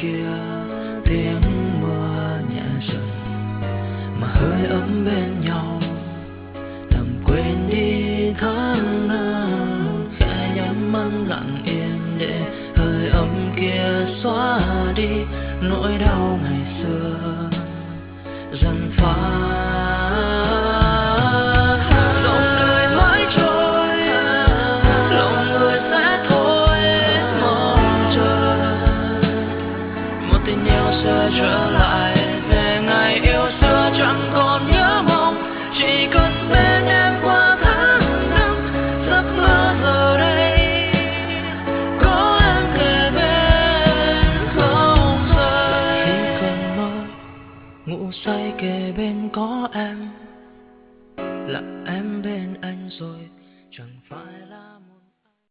kia tiếng mưa nhẹ dần mà hơi ấm bên nhau, làm quên đi tháng năm. Khẽ nhắm mắt lặng yên để hơi ấm kia xóa đi nỗi đau ngày